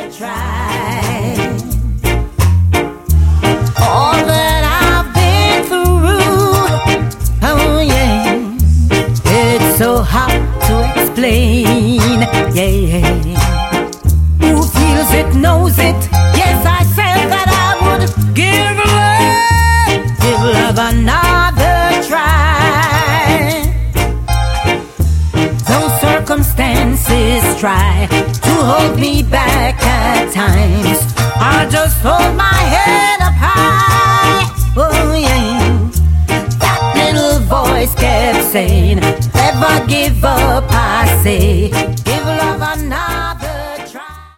try. All that I've been through, oh yeah, it's so hard to explain, yeah. Who feels it knows it. Yes, I said that I would give love another try. Though circumstances try to hold me back at times, I just hold my head up high. Oh yeah, that little voice kept saying, never give up, I say.